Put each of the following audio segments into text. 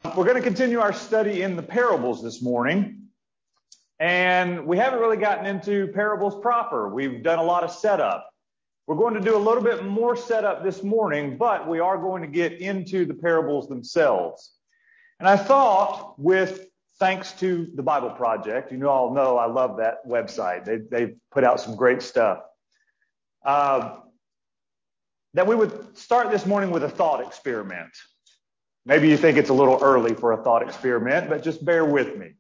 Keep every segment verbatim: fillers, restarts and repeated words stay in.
We're going to continue our study in the parables this morning, and we haven't really gotten into parables proper. We've done a lot of setup. We're going to do a little bit more setup this morning, but we are going to get into the parables themselves. And I thought, with thanks to the Bible Project, you all know I love that website. They, they've put out some great stuff. Uh, that we would start this morning with a thought experiment. Maybe you think it's a little early for a thought experiment, but just bear with me.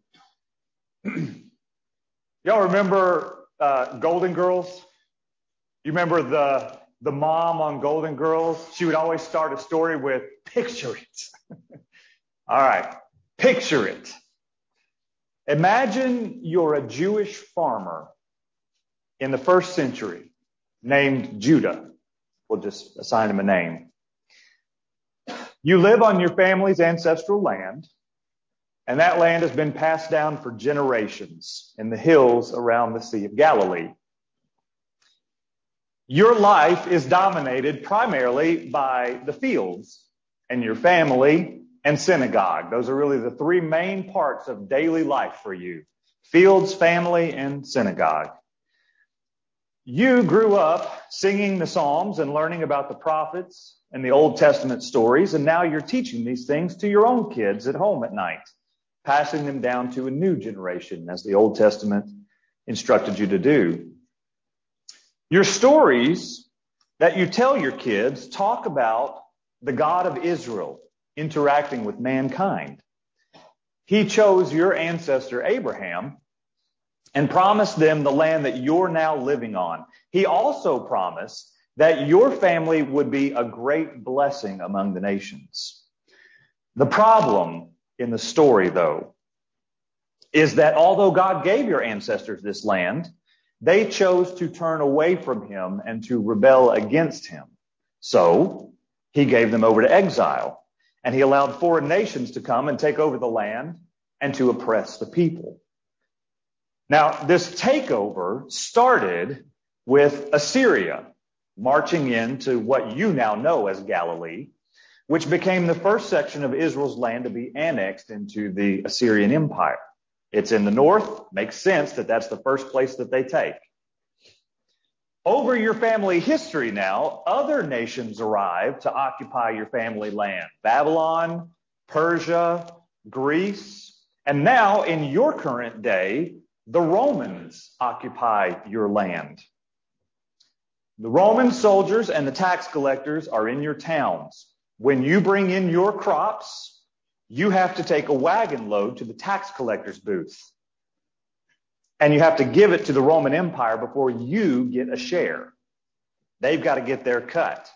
Y'all remember uh, Golden Girls? You remember the the mom on Golden Girls? She would always start a story with, picture it. All right, picture it. Imagine you're a Jewish farmer in the first century named Judah. We'll just assign him a name. You live on your family's ancestral land, and that land has been passed down for generations in the hills around the Sea of Galilee. Your life is dominated primarily by the fields and your family and synagogue. Those are really the three main parts of daily life for you: fields, family, and synagogue. You grew up singing the Psalms and learning about the prophets and the Old Testament stories, and now you're teaching these things to your own kids at home at night, passing them down to a new generation, as the Old Testament instructed you to do. Your stories that you tell your kids talk about the God of Israel interacting with mankind. He chose your ancestor Abraham and promised them the land that you're now living on. He also promised that your family would be a great blessing among the nations. The problem in the story, though, is that although God gave your ancestors this land, they chose to turn away from him and to rebel against him. So he gave them over to exile, and he allowed foreign nations to come and take over the land and to oppress the people. Now, this takeover started with Assyria marching into what you now know as Galilee, which became the first section of Israel's land to be annexed into the Assyrian Empire. It's in the north. Makes sense that that's the first place that they take. Over your family history now, other nations arrived to occupy your family land. Babylon, Persia, Greece, and now in your current day, the Romans occupy your land. The Roman soldiers and the tax collectors are in your towns. When you bring in your crops, you have to take a wagon load to the tax collector's booth. And you have to give it to the Roman Empire before you get a share. They've got to get their cut.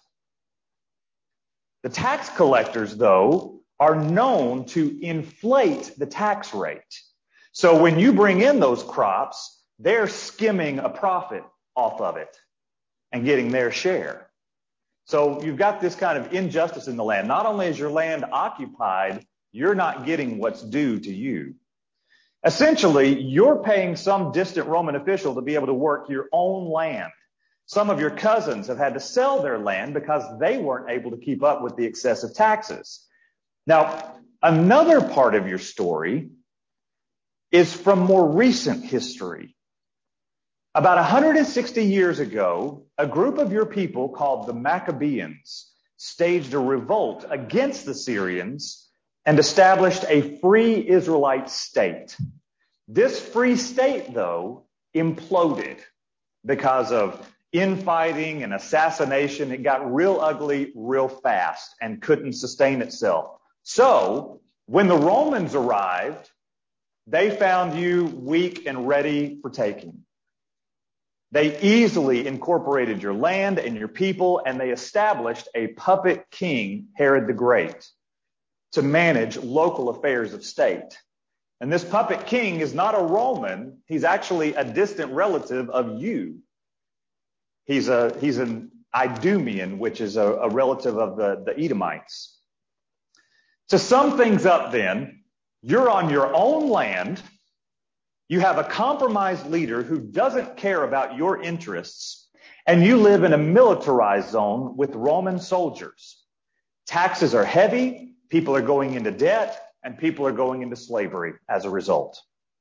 The tax collectors, though, are known to inflate the tax rate. So when you bring in those crops, they're skimming a profit off of it and getting their share. So you've got this kind of injustice in the land. Not only is your land occupied, you're not getting what's due to you. Essentially, you're paying some distant Roman official to be able to work your own land. Some of your cousins have had to sell their land because they weren't able to keep up with the excessive taxes. Now, another part of your story is from more recent history. About one hundred sixty years ago, a group of your people called the Maccabees staged a revolt against the Syrians and established a free Israelite state. This free state, though, imploded because of infighting and assassination. It got real ugly real fast and couldn't sustain itself. So when the Romans arrived, they found you weak and ready for taking. They easily incorporated your land and your people, and they established a puppet king, Herod the Great, to manage local affairs of state. And this puppet king is not a Roman. He's actually a distant relative of you. He's a he's an Idumean, which is a, a relative of the, the Edomites. To sum things up then, you're on your own land. You have a compromised leader who doesn't care about your interests, and you live in a militarized zone with Roman soldiers. Taxes are heavy, people are going into debt, and people are going into slavery as a result.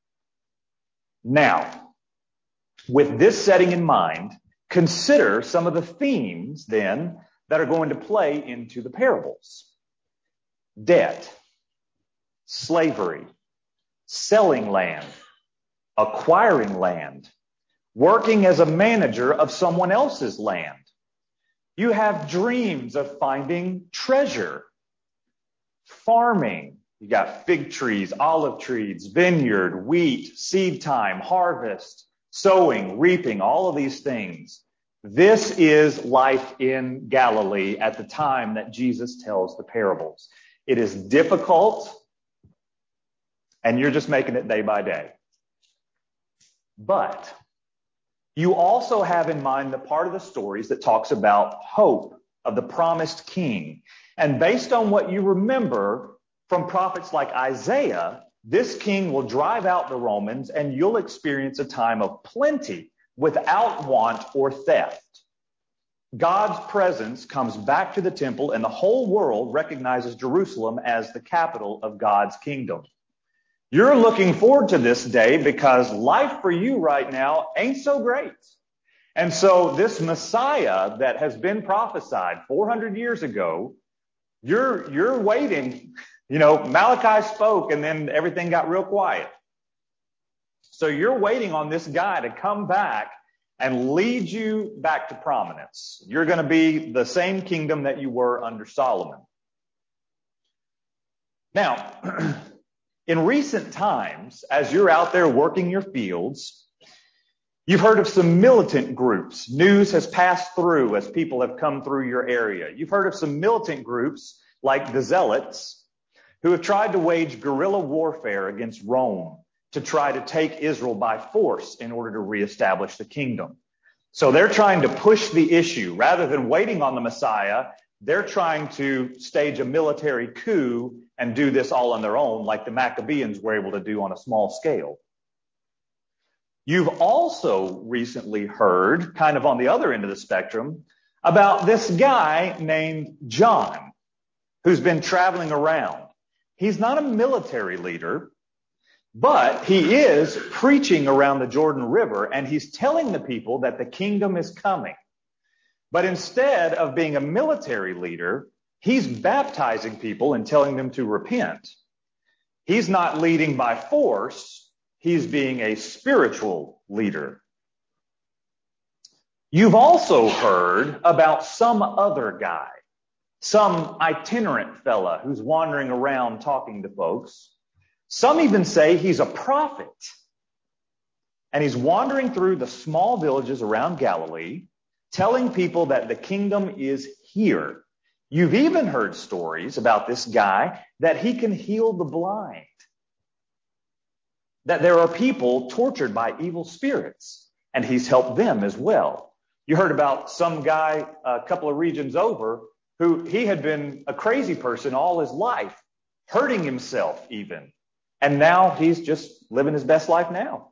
Now, with this setting in mind, consider some of the themes then that are going to play into the parables. Debt, slavery, selling land, acquiring land, working as a manager of someone else's land. You have dreams of finding treasure, farming. You got fig trees, olive trees, vineyard, wheat, seed time, harvest, sowing, reaping, all of these things. This is life in Galilee at the time that Jesus tells the parables. It is difficult, and you're just making it day by day. But you also have in mind the part of the stories that talks about hope of the promised king. And based on what you remember from prophets like Isaiah, this king will drive out the Romans and you'll experience a time of plenty without want or theft. God's presence comes back to the temple and the whole world recognizes Jerusalem as the capital of God's kingdom. You're looking forward to this day because life for you right now ain't so great. And so this Messiah that has been prophesied four hundred years ago, you're, you're waiting. You know, Malachi spoke and then everything got real quiet. So you're waiting on this guy to come back and lead you back to prominence. You're going to be the same kingdom that you were under Solomon. Now, in recent times, as you're out there working your fields, you've heard of some militant groups. News has passed through as people have come through your area. You've heard of some militant groups like the Zealots who have tried to wage guerrilla warfare against Rome to try to take Israel by force in order to reestablish the kingdom. So they're trying to push the issue. Rather than waiting on the Messiah, they're trying to stage a military coup and do this all on their own, like the Maccabees were able to do on a small scale. You've also recently heard, kind of on the other end of the spectrum, about this guy named John, who's been traveling around. He's not a military leader, but he is preaching around the Jordan River, and he's telling the people that the kingdom is coming. But instead of being a military leader, he's baptizing people and telling them to repent. He's not leading by force. He's being a spiritual leader. You've also heard about some other guy, some itinerant fella who's wandering around talking to folks. Some even say he's a prophet. And he's wandering through the small villages around Galilee, telling people that the kingdom is here. You've even heard stories about this guy that he can heal the blind, that there are people tortured by evil spirits, and he's helped them as well. You heard about some guy a couple of regions over who he had been a crazy person all his life, hurting himself even. And now he's just living his best life now.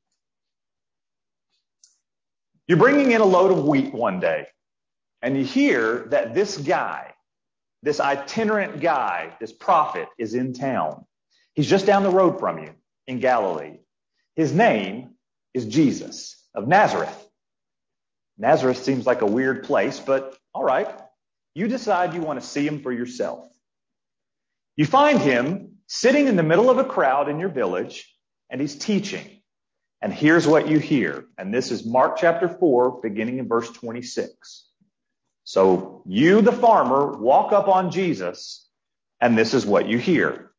You're bringing in a load of wheat one day, and you hear that this guy, this itinerant guy, this prophet is in town. He's just down the road from you in Galilee. His name is Jesus of Nazareth. Nazareth seems like a weird place, but all right. You decide you want to see him for yourself. You find him sitting in the middle of a crowd in your village, and he's teaching. And here's what you hear. And this is Mark chapter four, beginning in verse twenty-six. So you, the farmer, walk up on Jesus, and this is what you hear.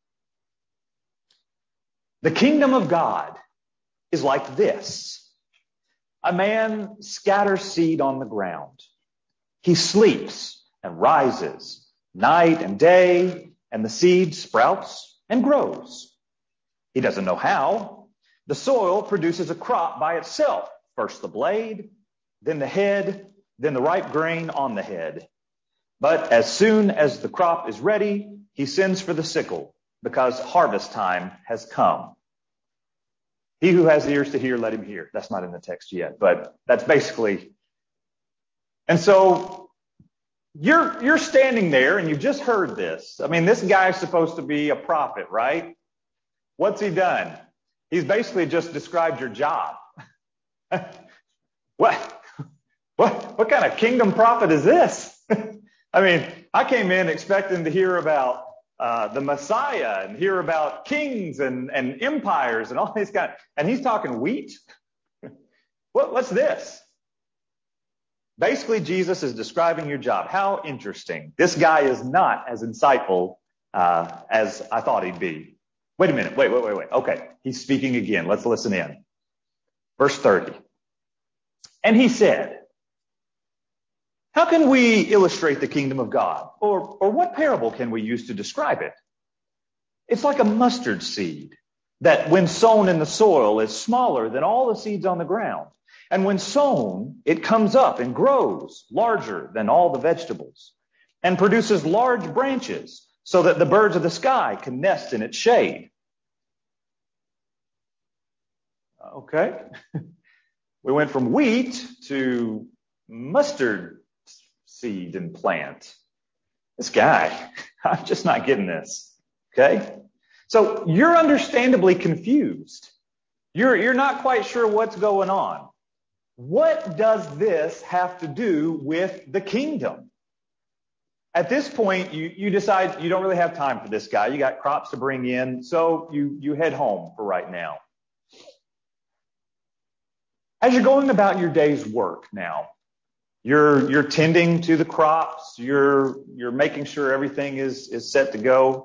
The kingdom of God is like this. A man scatters seed on the ground. He sleeps and rises night and day, and the seed sprouts and grows. He doesn't know how. The soil produces a crop by itself. First the blade, then the head, then the ripe grain on the head. But as soon as the crop is ready, he sends for the sickle, because harvest time has come. He who has ears to hear, let him hear. That's not in the text yet, but that's basically. And so you're, you're standing there and you've just heard this. I mean, this guy's supposed to be a prophet, right? What's he done? He's basically just described your job. What, what, what kind of kingdom prophet is this? I mean, I came in expecting to hear about uh, the Messiah and hear about kings and, and empires and all these kind of, and he's talking wheat. What, what's this? Basically, Jesus is describing your job. How interesting. This guy is not as insightful uh, as I thought he'd be. Wait a minute. Wait, wait, wait, wait. Okay. He's speaking again. Let's listen in. Verse thirty. And he said, how can we illustrate the kingdom of God? Or, or what parable can we use to describe it? It's like a mustard seed that when sown in the soil is smaller than all the seeds on the ground. And when sown, it comes up and grows larger than all the vegetables and produces large branches so that the birds of the sky can nest in its shade. Okay. We went from wheat to mustard seed and plant. This guy, I'm just not getting this. Okay. So you're understandably confused. You're, you're not quite sure what's going on. What does this have to do with the kingdom? At this point, you, you decide you don't really have time for this guy. You got crops to bring in, so you, you head home for right now. As you're going about your day's work now, you're, you're tending to the crops, you're, you're making sure everything is, is set to go.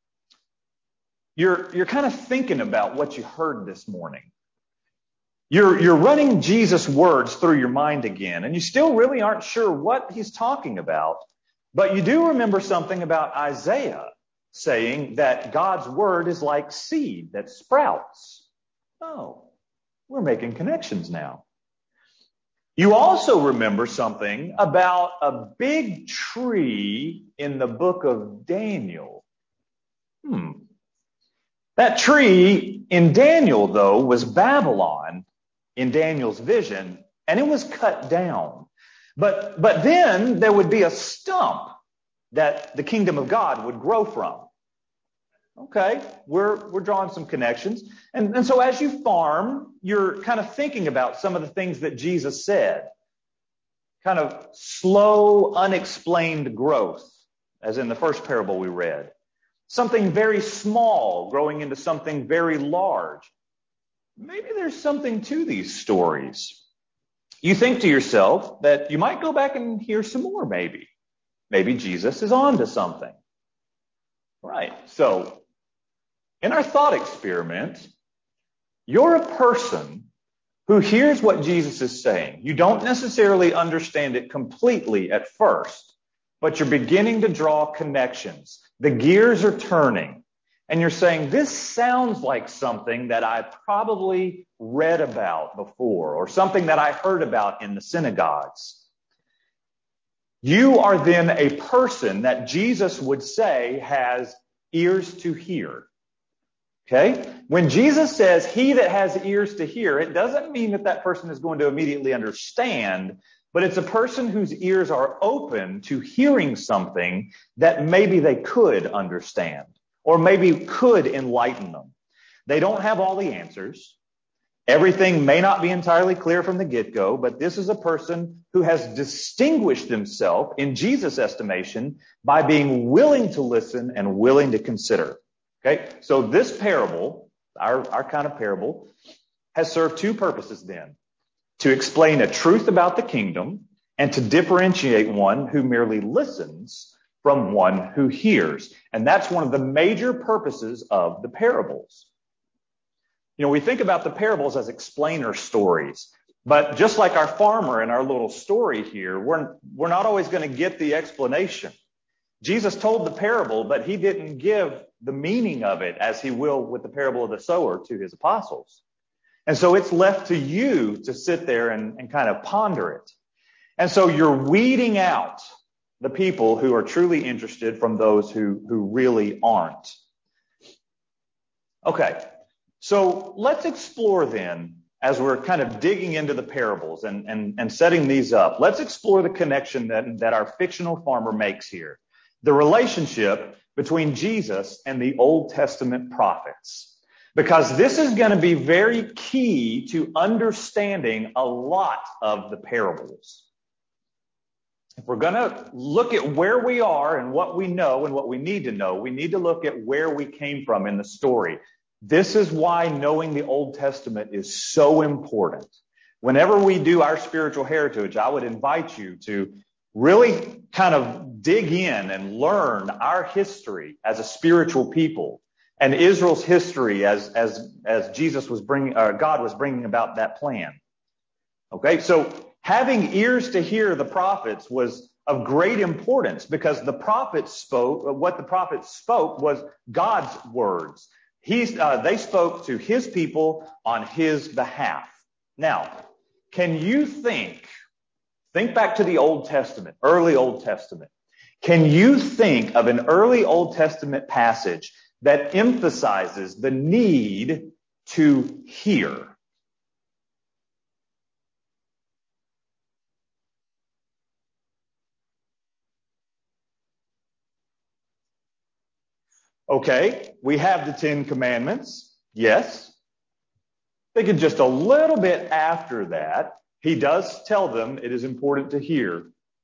You're, you're kind of thinking about what you heard this morning. You're, you're running Jesus' words through your mind again, and you still really aren't sure what he's talking about. But you do remember something about Isaiah saying that God's word is like seed that sprouts. Oh, we're making connections now. You also remember something about a big tree in the book of Daniel. Hmm. That tree in Daniel, though, was Babylon in Daniel's vision, and it was cut down. But, but then there would be a stump that the kingdom of God would grow from. Okay, we're, we're drawing some connections. And, and so as you farm, you're kind of thinking about some of the things that Jesus said. Kind of slow, unexplained growth, as in the first parable we read. Something very small growing into something very large. Maybe there's something to these stories. You think to yourself that you might go back and hear some more, maybe. Maybe Jesus is on to something. Right. So, in our thought experiment, you're a person who hears what Jesus is saying. You don't necessarily understand it completely at first, but you're beginning to draw connections. The gears are turning. And you're saying, this sounds like something that I probably read about before, or something that I heard about in the synagogues. You are then a person that Jesus would say has ears to hear. Okay? When Jesus says, he that has ears to hear, it doesn't mean that that person is going to immediately understand, but it's a person whose ears are open to hearing something that maybe they could understand. Or maybe could enlighten them. They don't have all the answers. Everything may not be entirely clear from the get-go, but this is a person who has distinguished himself, in Jesus' estimation, by being willing to listen and willing to consider. Okay, so this parable, our, our kind of parable, has served two purposes then. To explain a truth about the kingdom and to differentiate one who merely listens from one who hears. And that's one of the major purposes of the parables. You know, we think about the parables as explainer stories, but just like our farmer in our little story here, we're, we're not always going to get the explanation. Jesus told the parable, but he didn't give the meaning of it as he will with the parable of the sower to his apostles. And so it's left to you to sit there and, and kind of ponder it. And so you're weeding out the people who are truly interested from those who, who really aren't. Okay, so let's explore then as we're kind of digging into the parables and, and, and setting these up, let's explore the connection that, that our fictional farmer makes here. The relationship between Jesus and the Old Testament prophets. Because this is going to be very key to understanding a lot of the parables. If we're going to look at where we are and what we know and what we need to know, we need to look at where we came from in the story. This is why knowing the Old Testament is so important. Whenever we do our spiritual heritage, I would invite you to really kind of dig in and learn our history as a spiritual people and Israel's history as as as Jesus was bringing, uh, God was bringing about that plan. Okay, so having ears to hear the prophets was of great importance because the prophets spoke. What the prophets spoke was God's words. He's, uh, they spoke to his people on his behalf. Now, can you think, think back to the Old Testament, early Old Testament. Can you think of an early Old Testament passage that emphasizes the need to hear? Okay, we have the Ten Commandments. Yes. Thinking just a little bit after that, he does tell them it is important to hear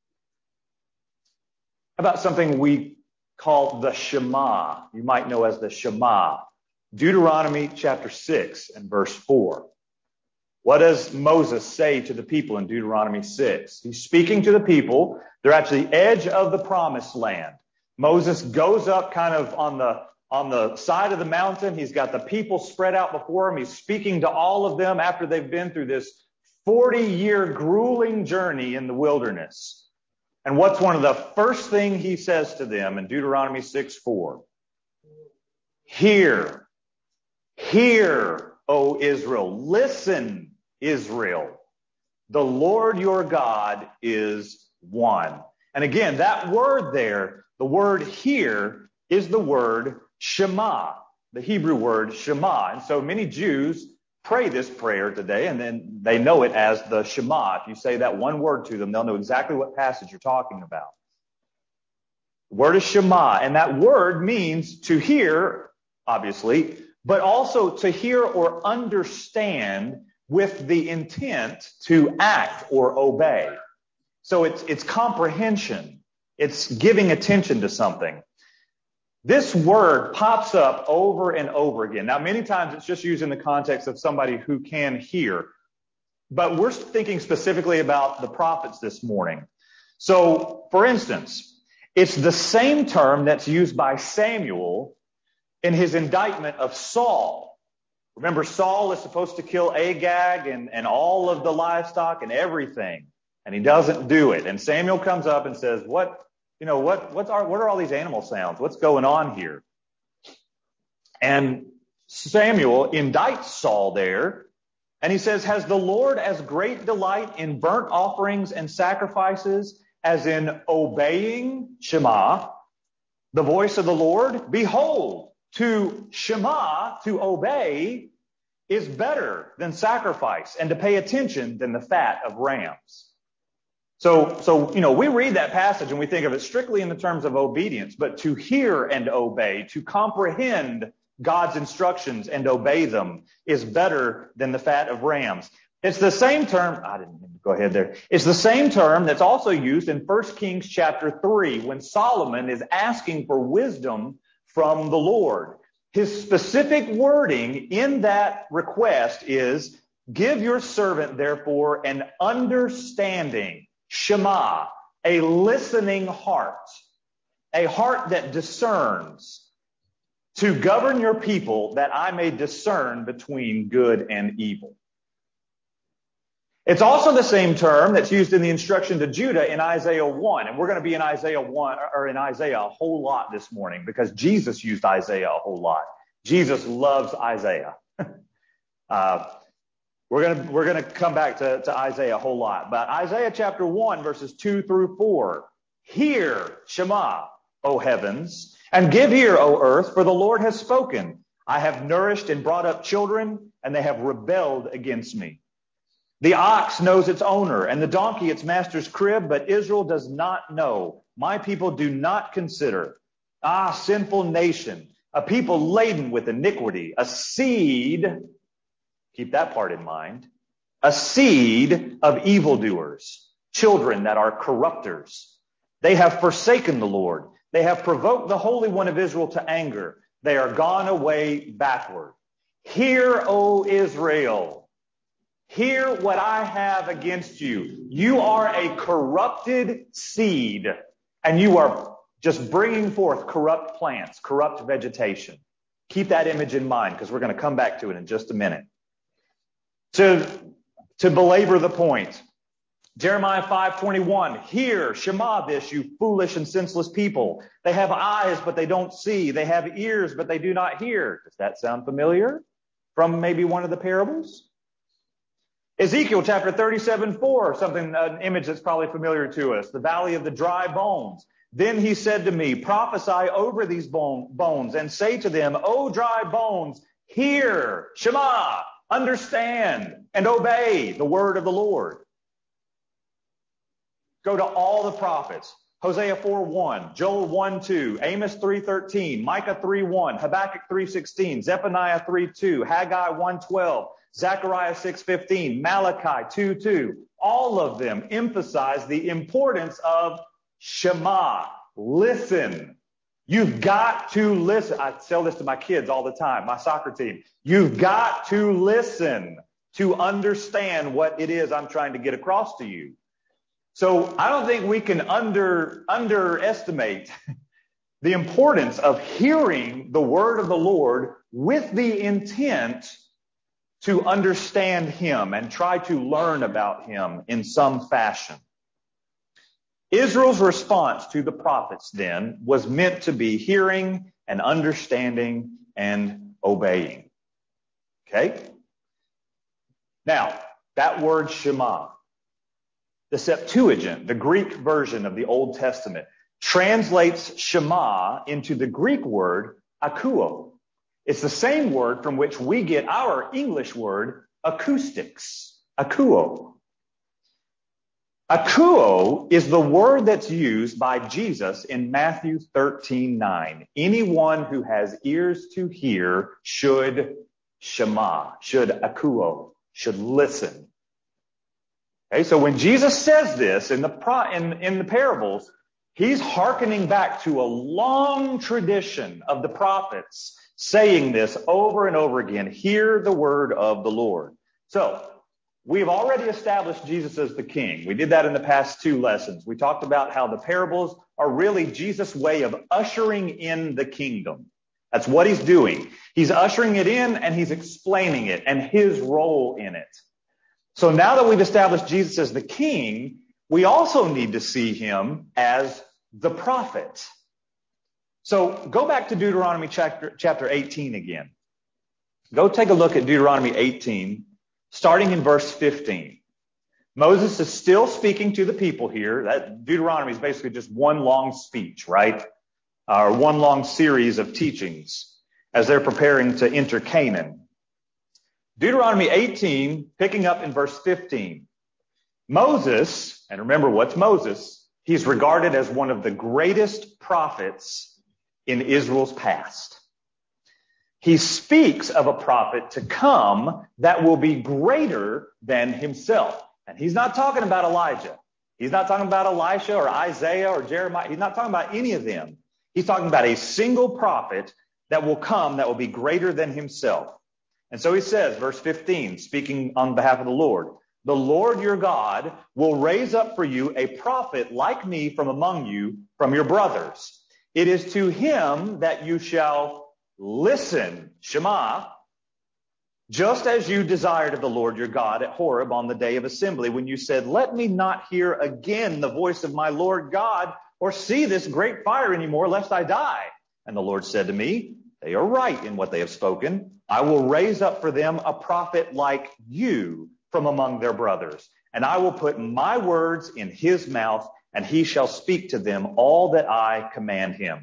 about something we call the Shema. You might know as the Shema. Deuteronomy chapter six and verse four. What does Moses say to the people in Deuteronomy six? He's speaking to the people. They're at the edge of the promised land. Moses goes up kind of on the on the side of the mountain. He's got the people spread out before him. He's speaking to all of them after they've been through this forty-year grueling journey in the wilderness. And what's one of the first thing he says to them in Deuteronomy six four? Hear, hear, O Israel. Listen, Israel. The Lord your God is one. And again, that word there, the word here is the word Shema, the Hebrew word Shema. And so many Jews pray this prayer today, and then they know it as the Shema. If you say that one word to them, they'll know exactly what passage you're talking about. The word is Shema, and that word means to hear, obviously, but also to hear or understand with the intent to act or obey. So it's it's comprehension. It's giving attention to something. This word pops up over and over again. Now, many times it's just used in the context of somebody who can hear. But we're thinking specifically about the prophets this morning. So, for instance, it's the same term that's used by Samuel in his indictment of Saul. Remember, Saul is supposed to kill Agag and, and all of the livestock and everything. And he doesn't do it. And Samuel comes up and says, what, you know, what, what's our, what are all these animal sounds? What's going on here? And Samuel indicts Saul there. And he says, has the Lord as great delight in burnt offerings and sacrifices as in obeying Shema, the voice of the Lord? Behold, to Shema, to obey, is better than sacrifice, and to pay attention than the fat of rams. So, so, you know, we read that passage and we think of it strictly in the terms of obedience, but to hear and obey, to comprehend God's instructions and obey them is better than the fat of rams. It's the same term. I didn't mean to go ahead there. It's the same term that's also used in First Kings chapter three when Solomon is asking for wisdom from the Lord. His specific wording in that request is, give your servant, therefore, an understanding. Shema, a listening heart, a heart that discerns, to govern your people that I may discern between good and evil. It's also the same term that's used in the instruction to Judah in Isaiah one. And we're going to be in Isaiah one or in Isaiah a whole lot this morning because Jesus used Isaiah a whole lot. Jesus loves Isaiah. uh, We're going to, we're going to come back to, to Isaiah a whole lot. But Isaiah chapter one, verses two through four. Hear, Shema, O heavens, and give ear, O earth, for the Lord has spoken. I have nourished and brought up children, and they have rebelled against me. The ox knows its owner, and the donkey its master's crib, but Israel does not know. My people do not consider. Ah, sinful nation, a people laden with iniquity, a seed, keep that part in mind, a seed of evildoers, children that are corrupters. They have forsaken the Lord. They have provoked the Holy One of Israel to anger. They are gone away backward. Hear, O Israel. Hear what I have against you. You are a corrupted seed, and you are just bringing forth corrupt plants, corrupt vegetation. Keep that image in mind, because we're going to come back to it in just a minute. To, to belabor the point, Jeremiah five twenty-one, hear, Shema this, you foolish and senseless people. They have eyes, but they don't see. They have ears, but they do not hear. Does that sound familiar from maybe one of the parables? Ezekiel chapter thirty-seven four, something, an image that's probably familiar to us, the valley of the dry bones. Then he said to me, prophesy over these bone, bones and say to them, O dry bones, hear, Shema, understand, and obey the word of the Lord. Go to all the prophets. Hosea four one, Joel one two, Amos three thirteen, Micah three one, Habakkuk three sixteen, Zephaniah three two, Haggai one twelve, Zechariah six fifteen, Malachi two two. All of them emphasize the importance of Shema. Listen. You've got to listen. I tell this to my kids all the time, my soccer team. You've got to listen to understand what it is I'm trying to get across to you. So I don't think we can under underestimate the importance of hearing the word of the Lord with the intent to understand him and try to learn about him in some fashion. Israel's response to the prophets then was meant to be hearing and understanding and obeying. Okay? Now, that word Shema, the Septuagint, the Greek version of the Old Testament, translates Shema into the Greek word akouo. It's the same word from which we get our English word acoustics. Akouo. Akouo is the word that's used by Jesus in Matthew thirteen nine. Anyone who has ears to hear should Shema, should akouo, should listen. Okay, so when Jesus says this in the pro, in, in the parables, he's hearkening back to a long tradition of the prophets saying this over and over again. Hear the word of the Lord. So we've already established Jesus as the king. We did that in the past two lessons. We talked about how the parables are really Jesus' way of ushering in the kingdom. That's what he's doing. He's ushering it in and he's explaining it and his role in it. So now that we've established Jesus as the king, we also need to see him as the prophet. So go back to Deuteronomy chapter, chapter eighteen again. Go take a look at Deuteronomy eighteen, starting in verse fifteen. Moses is still speaking to the people here. That Deuteronomy is basically just one long speech, right? Or one long series of teachings as they're preparing to enter Canaan. Deuteronomy eighteen, picking up in verse fifteen. Moses, and remember what's Moses? He's regarded as one of the greatest prophets in Israel's past. He speaks of a prophet to come that will be greater than himself. And he's not talking about Elijah. He's not talking about Elisha or Isaiah or Jeremiah. He's not talking about any of them. He's talking about a single prophet that will come that will be greater than himself. And so he says, verse fifteen, speaking on behalf of the Lord, the Lord your God will raise up for you a prophet like me from among you, from your brothers. It is to him that you shall listen, Shema, just as you desired of the Lord your God at Horeb on the day of assembly, when you said, let me not hear again the voice of my Lord God, or see this great fire anymore, lest I die. And the Lord said to me, they are right in what they have spoken. I will raise up for them a prophet like you from among their brothers, and I will put my words in his mouth, and he shall speak to them all that I command him.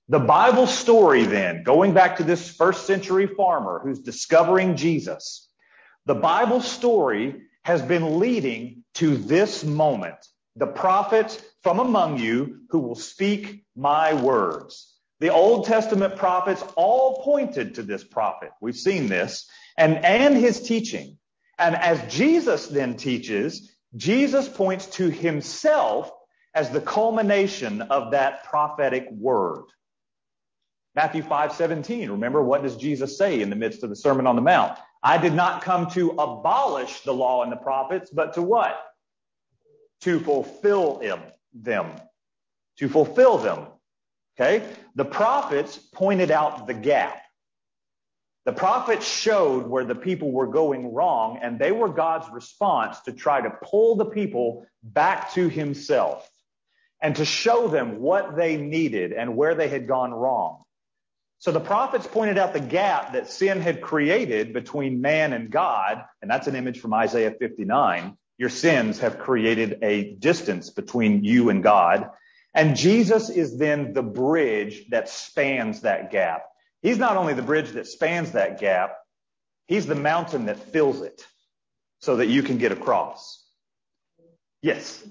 The Bible story then, going back to this first century farmer who's discovering Jesus, the Bible story has been leading to this moment. The prophet from among you who will speak my words. The Old Testament prophets all pointed to this prophet. We've seen this and, and his teaching. And as Jesus then teaches, Jesus points to himself as the culmination of that prophetic word. Matthew five seventeen, remember, what does Jesus say in the midst of the Sermon on the Mount? I did not come to abolish the law and the prophets, but to what? To fulfill them. To fulfill them. Okay? The prophets pointed out the gap. The prophets showed where the people were going wrong, and they were God's response to try to pull the people back to himself and to show them what they needed and where they had gone wrong. So the prophets pointed out the gap that sin had created between man and God, and that's an image from Isaiah fifty-nine. Your sins have created a distance between you and God. And Jesus is then the bridge that spans that gap. He's not only the bridge that spans that gap, he's the mountain that fills it so that you can get across. Yes.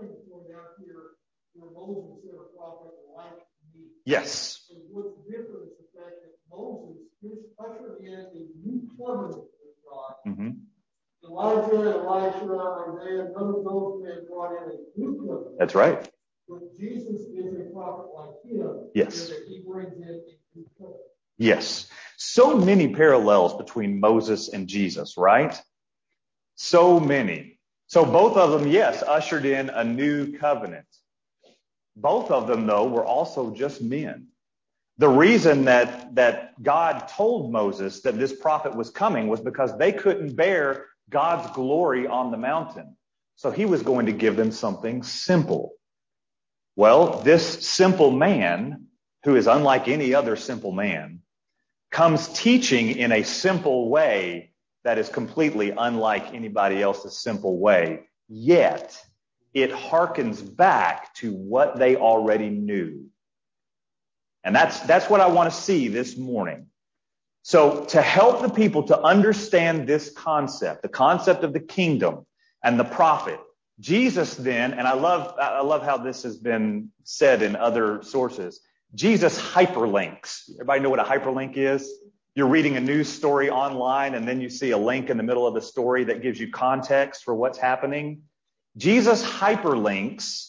Yes. What's different is the fact that Moses ushered in a new covenant with God. Mm-hmm. Elijah, Elisha, Isaiah, none of those men brought in a new covenant. That's right. But Jesus is a prophet like him. Yes. So that he brings in a new covenant. Yes. So many parallels between Moses and Jesus, right? So many. So both of them, yes, ushered in a new covenant. Both of them, though, were also just men. The reason that, that God told Moses that this prophet was coming was because they couldn't bear God's glory on the mountain. So he was going to give them something simple. Well, this simple man, who is unlike any other simple man, comes teaching in a simple way that is completely unlike anybody else's simple way. Yet, it harkens back to what they already knew. And that's, that's what I want to see this morning. So to help the people to understand this concept, the concept of the kingdom and the prophet, Jesus then, and I love, I love how this has been said in other sources, Jesus hyperlinks. Everybody know what a hyperlink is? You're reading a news story online and then you see a link in the middle of the story that gives you context for what's happening. Jesus hyperlinks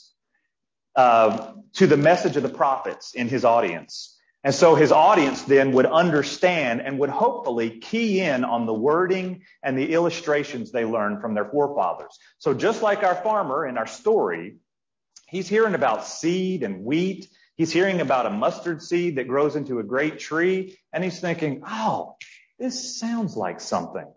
Uh, to the message of the prophets in his audience. And so his audience then would understand and would hopefully key in on the wording and the illustrations they learned from their forefathers. So just like our farmer in our story, he's hearing about seed and wheat. He's hearing about a mustard seed that grows into a great tree. And he's thinking, oh, this sounds like something.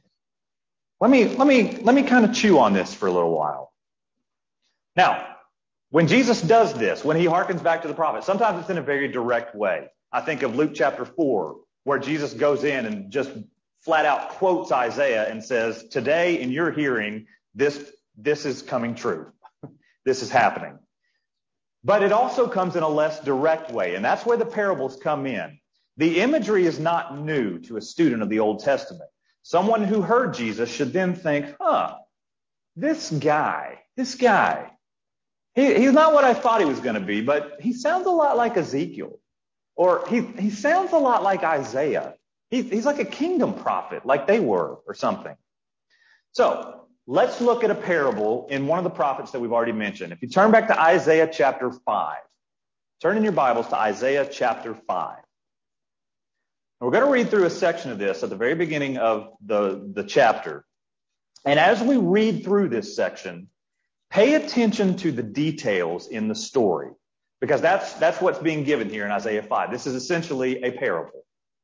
Let me, let me, let me kind of chew on this for a little while. Now, when Jesus does this, when he harkens back to the prophet, sometimes it's in a very direct way. I think of Luke chapter four, where Jesus goes in and just flat out quotes Isaiah and says, today in your hearing, this, this is coming true. This is happening. But it also comes in a less direct way, and that's where the parables come in. The imagery is not new to a student of the Old Testament. Someone who heard Jesus should then think, huh, this guy, this guy, He, he's not what I thought he was going to be, but he sounds a lot like Ezekiel. Or he, he sounds a lot like Isaiah. He, he's like a kingdom prophet, like they were, or something. So let's look at a parable in one of the prophets that we've already mentioned. If you turn back to Isaiah chapter five, turn in your Bibles to Isaiah chapter five. We're going to read through a section of this at the very beginning of the, the chapter. And as we read through this section, pay attention to the details in the story, because that's, that's what's being given here in Isaiah five. This is essentially a parable.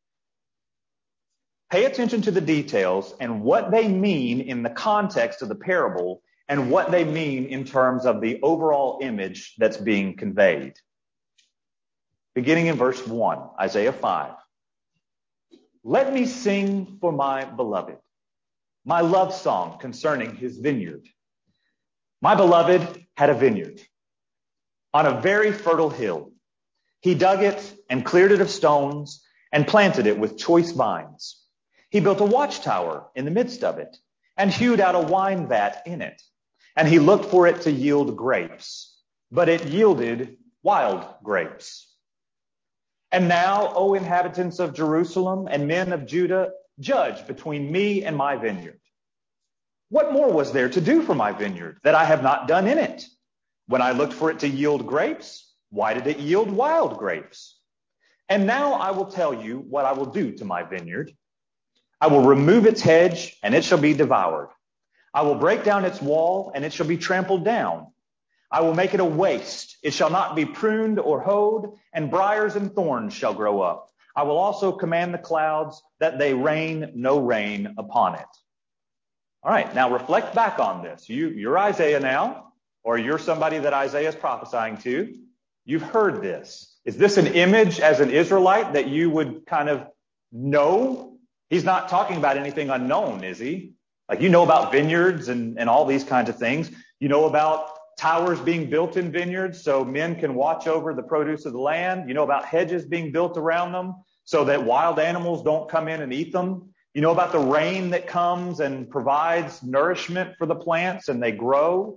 Pay attention to the details and what they mean in the context of the parable and what they mean in terms of the overall image that's being conveyed. Beginning in verse one, Isaiah five. Let me sing for my beloved, my love song concerning his vineyard. My beloved had a vineyard on a very fertile hill. He dug it and cleared it of stones and planted it with choice vines. He built a watchtower in the midst of it and hewed out a wine vat in it. And he looked for it to yield grapes, but it yielded wild grapes. And now, O inhabitants of Jerusalem and men of Judah, judge between me and my vineyard. What more was there to do for my vineyard that I have not done in it? When I looked for it to yield grapes, why did it yield wild grapes? And now I will tell you what I will do to my vineyard. I will remove its hedge, and it shall be devoured. I will break down its wall, and it shall be trampled down. I will make it a waste. It shall not be pruned or hoed, and briars and thorns shall grow up. I will also command the clouds that they rain no rain upon it. All right, now reflect back on this. You, you're Isaiah now, or you're somebody that Isaiah is prophesying to. You've heard this. Is this an image as an Israelite that you would kind of know? He's not talking about anything unknown, is he? Like, you know about vineyards and, and all these kinds of things. You know about towers being built in vineyards so men can watch over the produce of the land. You know about hedges being built around them so that wild animals don't come in and eat them. You know about the rain that comes and provides nourishment for the plants and they grow.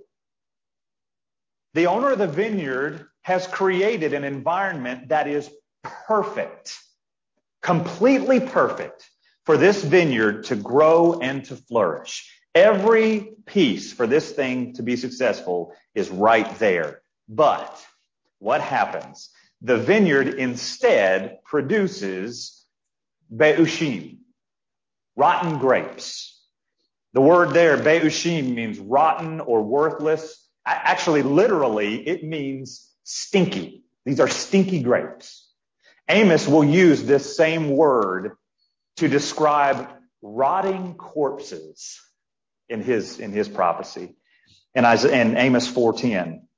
The owner of the vineyard has created an environment that is perfect, completely perfect for this vineyard to grow and to flourish. Every piece for this thing to be successful is right there. But what happens? The vineyard instead produces beushim, rotten grapes. The word there, beushim, means rotten or worthless. Actually, literally, it means stinky. These are stinky grapes. Amos will use this same word to describe rotting corpses in his, in his prophecy in, Isaiah, in Amos four ten.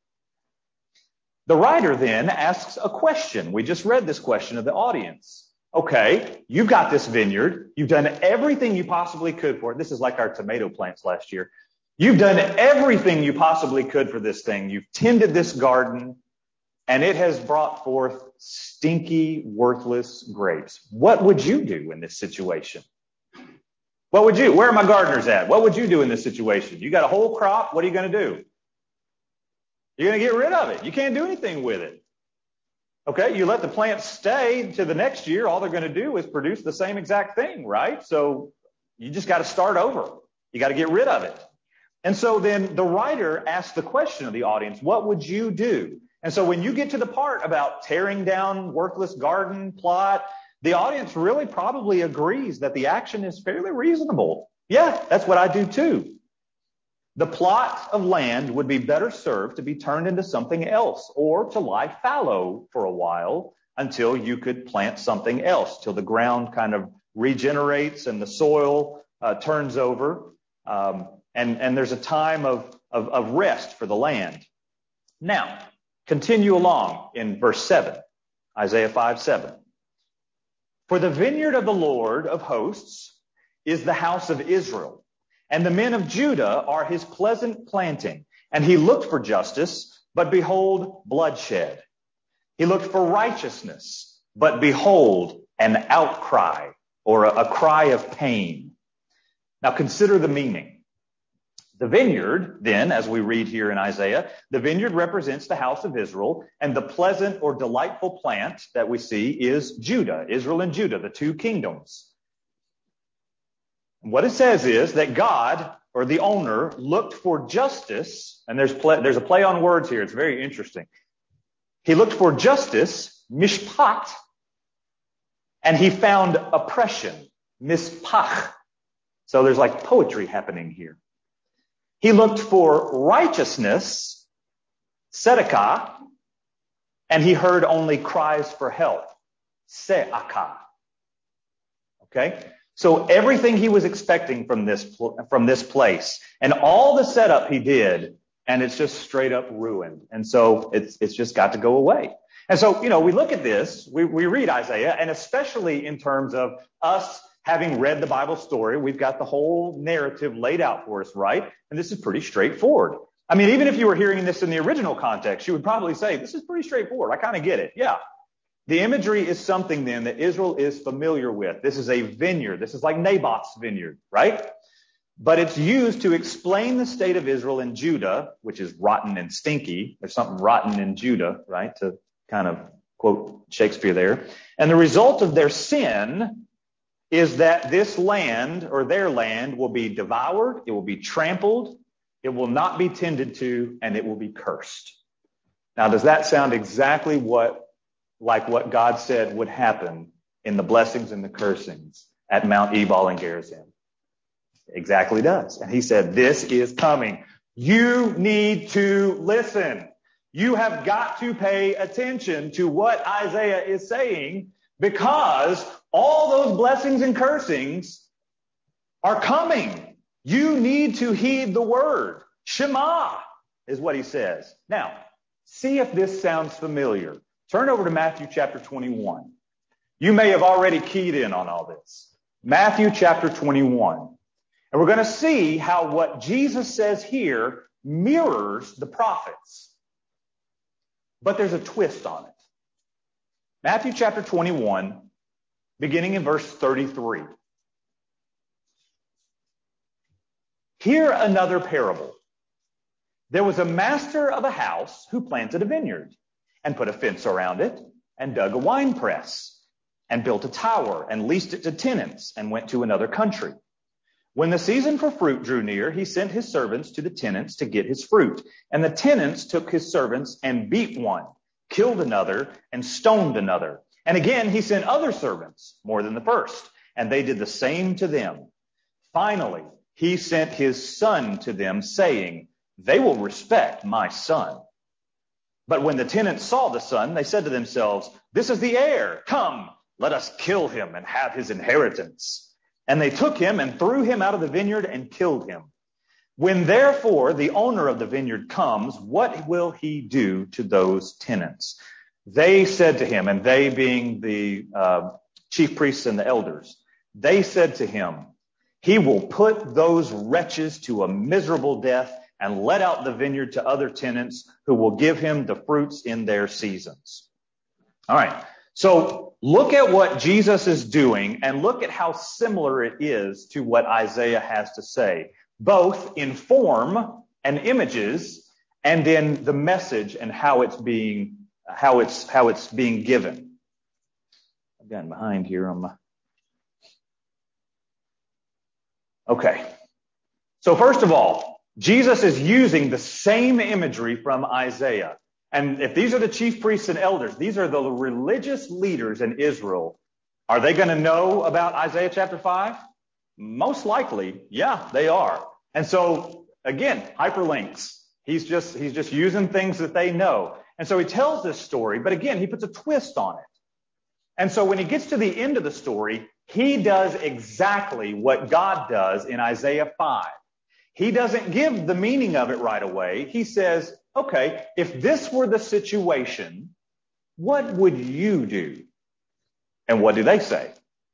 The writer then asks a question. We just read this question of the audience. Okay, you've got this vineyard. You've done everything you possibly could for it. This is like our tomato plants last year. You've done everything you possibly could for this thing. You've tended this garden, and it has brought forth stinky, worthless grapes. What would you do in this situation? What would you? Where are my gardeners at? What would you do in this situation? You got a whole crop. What are you going to do? You're going to get rid of it. You can't do anything with it. Okay, you let the plants stay to the next year. All they're going to do is produce the same exact thing, right? So you just got to start over. You got to get rid of it. And so then the writer asks the question of the audience, what would you do? And so when you get to the part about tearing down worthless garden plot, the audience really probably agrees that the action is fairly reasonable. Yeah, that's what I do too. The plot of land would be better served to be turned into something else or to lie fallow for a while until you could plant something else, till the ground kind of regenerates and the soil uh, turns over. Um, and, and there's a time of, of, of rest for the land. Now, continue along in verse seven, Isaiah five seven. For the vineyard of the Lord of hosts is the house of Israel, and the men of Judah are his pleasant planting. And he looked for justice, but behold, bloodshed. He looked for righteousness, but behold, an outcry, or a, a cry of pain. Now consider the meaning. The vineyard, then, as we read here in Isaiah, the vineyard represents the house of Israel, and the pleasant or delightful plant that we see is Judah, Israel and Judah, the two kingdoms. What it says is that God, or the owner, looked for justice, and there's play, there's a play on words here. It's very interesting. He looked for justice, mishpat, and he found oppression, mispach. So there's like poetry happening here. He looked for righteousness, tzedakah, and he heard only cries for help, se'akah. Okay? So everything he was expecting from this, from this place, and all the setup he did, and it's just straight up ruined. And so it's, it's just got to go away. And so, you know, we look at this, we, we read Isaiah, and especially in terms of us having read the Bible story, we've got the whole narrative laid out for us, right? And this is pretty straightforward. I mean, even if you were hearing this in the original context, you would probably say, this is pretty straightforward. I kind of get it. Yeah. The imagery is something then that Israel is familiar with. This is a vineyard. This is like Naboth's vineyard, right? But it's used to explain the state of Israel and Judah, which is rotten and stinky. There's something rotten in Judah, right? To kind of quote Shakespeare there. And the result of their sin is that this land or their land will be devoured. It will be trampled. It will not be tended to, and it will be cursed. Now, does that sound exactly what, like what God said would happen in the blessings and the cursings at Mount Ebal and Gerizim? Exactly does. And he said, this is coming. You need to listen. You have got to pay attention to what Isaiah is saying, because all those blessings and cursings are coming. You need to heed the word. Shema is what he says. Now, see if this sounds familiar. Turn over to Matthew chapter twenty-one. You may have already keyed in on all this. Matthew chapter twenty-one. And we're going to see how what Jesus says here mirrors the prophets. But there's a twist on it. Matthew chapter twenty-one, beginning in verse thirty-three. Hear another parable. There was a master of a house who planted a vineyard and put a fence around it and dug a wine press and built a tower and leased it to tenants and went to another country. When the season for fruit drew near, he sent his servants to the tenants to get his fruit. And the tenants took his servants and beat one, killed another, and stoned another. And again, he sent other servants, more than the first, and they did the same to them. Finally, he sent his son to them, saying, they will respect my son. But when the tenants saw the son, they said to themselves, this is the heir. Come, let us kill him and have his inheritance. And they took him and threw him out of the vineyard and killed him. When therefore the owner of the vineyard comes, what will he do to those tenants? They said to him, and they being the uh, chief priests and the elders, they said to him, he will put those wretches to a miserable death and let out the vineyard to other tenants who will give him the fruits in their seasons. All right. So look at what Jesus is doing and look at how similar it is to what Isaiah has to say, both in form and images and in the message and how it's being, how it's, how it's being given. I've gotten behind here on my. Okay. So first of all, Jesus is using the same imagery from Isaiah. And if these are the chief priests and elders, these are the religious leaders in Israel. Are they going to know about Isaiah chapter five? Most likely, yeah, they are. And so, again, hyperlinks. He's just, he's just using things that they know. And so he tells this story, but again, he puts a twist on it. And so when he gets to the end of the story, he does exactly what God does in Isaiah five. He doesn't give the meaning of it right away. He says, okay, if this were the situation, what would you do? And what do they say?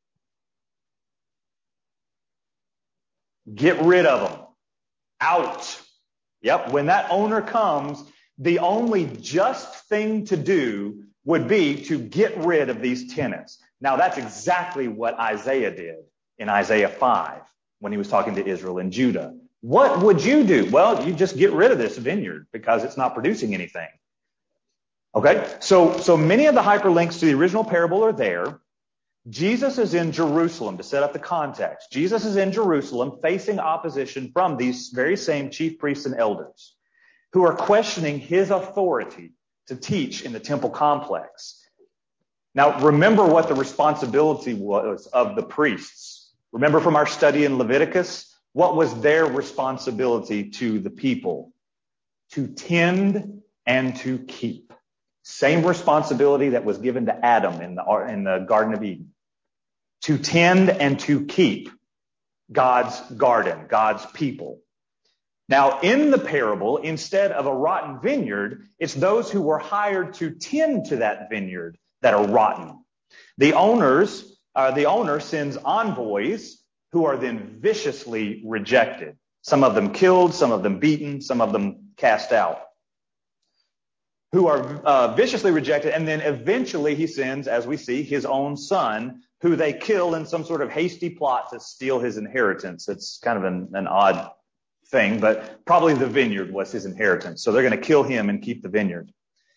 Get rid of them. Out. Yep. When that owner comes, the only just thing to do would be to get rid of these tenants. Now, that's exactly what Isaiah did in Isaiah five when he was talking to Israel and Judah. What would you do? Well, you just get rid of this vineyard because it's not producing anything. Okay, so, so many of the hyperlinks to the original parable are there. Jesus is in Jerusalem to set up the context. Jesus is in Jerusalem facing opposition from these very same chief priests and elders who are questioning his authority to teach in the temple complex. Now, remember what the responsibility was of the priests. Remember from our study in Leviticus? What was their responsibility to the people? To tend and to keep. Same responsibility that was given to Adam in the, in the Garden of Eden. To tend and to keep God's garden, God's people. Now, in the parable, instead of a rotten vineyard, it's those who were hired to tend to that vineyard that are rotten. The owners, uh, the owner sends envoys who are then viciously rejected. Some of them killed, some of them beaten, some of them cast out. who are uh, viciously rejected. And then eventually he sends, as we see, his own son, who they kill in some sort of hasty plot to steal his inheritance. It's kind of an, an odd thing, but probably the vineyard was his inheritance. So they're going to kill him and keep the vineyard.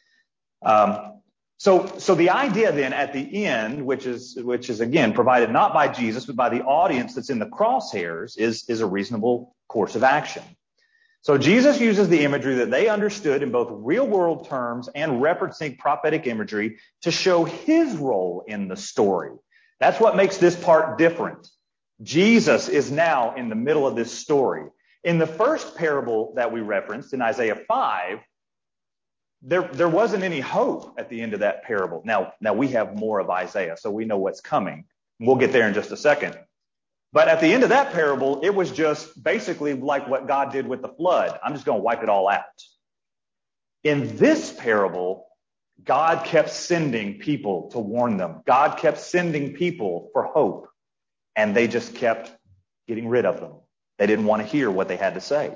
Um, so, so the idea then at the end, which is, which is again provided not by Jesus, but by the audience that's in the crosshairs, is, is a reasonable course of action. So Jesus uses the imagery that they understood in both real world terms and referencing prophetic imagery to show his role in the story. That's what makes this part different. Jesus is now in the middle of this story. In the first parable that we referenced in Isaiah five, there, there wasn't any hope at the end of that parable. Now, now we have more of Isaiah, so we know what's coming. We'll get there in just a second. But at the end of that parable, it was just basically like what God did with the flood. I'm just going to wipe it all out. In this parable, God kept sending people to warn them. God kept sending people for hope. And they just kept getting rid of them. They didn't want to hear what they had to say.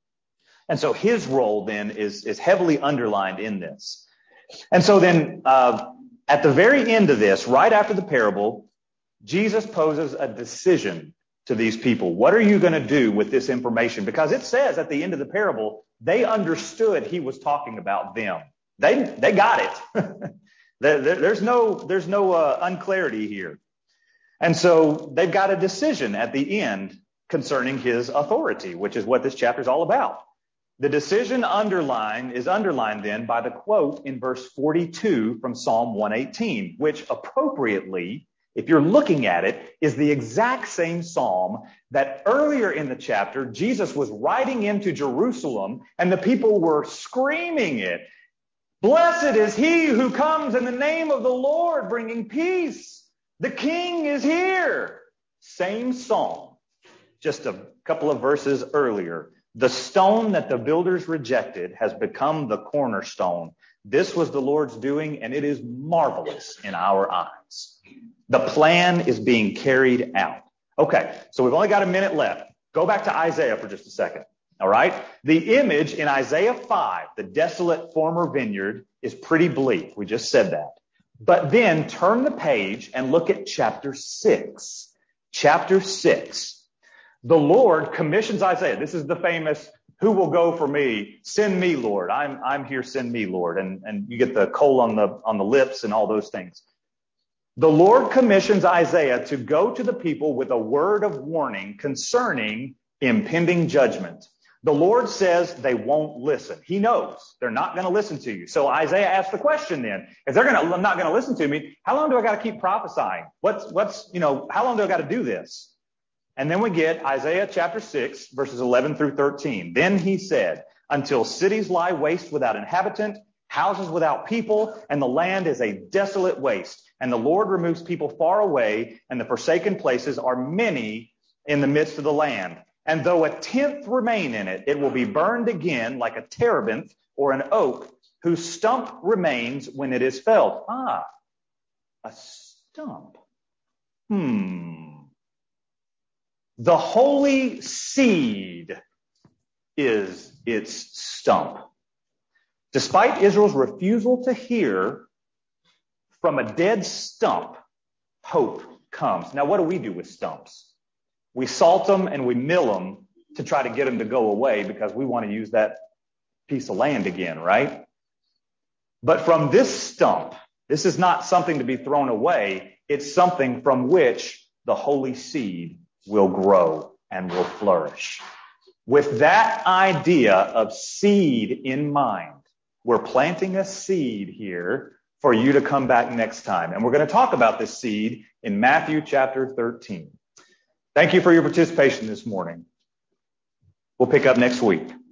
And so his role then is, is heavily underlined in this. And so then uh, at the very end of this, right after the parable, Jesus poses a decision to these people. What are you going to do with this information? Because it says at the end of the parable, they understood he was talking about them. They they got it. there, there, there's no there's no uh, unclarity here. And so they've got a decision at the end concerning his authority, which is what this chapter is all about. The decision underlined is underlined then by the quote in verse forty-two from Psalm one eighteen, which appropriately, if you're looking at it, is the exact same psalm that earlier in the chapter, Jesus was riding into Jerusalem and the people were screaming it. Blessed is he who comes in the name of the Lord, bringing peace. The King is here. Same psalm, just a couple of verses earlier. The stone that the builders rejected has become the cornerstone. This was the Lord's doing, and it is marvelous in our eyes. The plan is being carried out. Okay, so we've only got a minute left. Go back to Isaiah for just a second. All right? The image in Isaiah five, the desolate former vineyard, is pretty bleak. We just said that. But then turn the page and look at chapter six. Chapter six. The Lord commissions Isaiah. This is the famous, who will go for me? Send me, Lord. I'm, I'm here. Send me, Lord. And, and you get the coal on the, on the lips and all those things. The Lord commissions Isaiah to go to the people with a word of warning concerning impending judgment. The Lord says they won't listen. He knows they're not going to listen to you. So Isaiah asks the question then, if they're going to, not going to listen to me, how long do I got to keep prophesying? What's, what's, you know, how long do I got to do this? And then we get Isaiah chapter six, verses eleven through thirteen. Then he said, until cities lie waste without inhabitant, houses without people, and the land is a desolate waste. And the Lord removes people far away, and the forsaken places are many in the midst of the land. And though a tenth remain in it, it will be burned again like a terebinth or an oak whose stump remains when it is felled. Ah, a stump. Hmm. The holy seed is its stump. Despite Israel's refusal to hear, from a dead stump, hope comes. Now, what do we do with stumps? We salt them and we mill them to try to get them to go away because we want to use that piece of land again, right? But from this stump, this is not something to be thrown away. It's something from which the holy seed will grow and will flourish. With that idea of seed in mind, we're planting a seed here for you to come back next time. And we're going to talk about this seed in Matthew chapter thirteen. Thank you for your participation this morning. We'll pick up next week.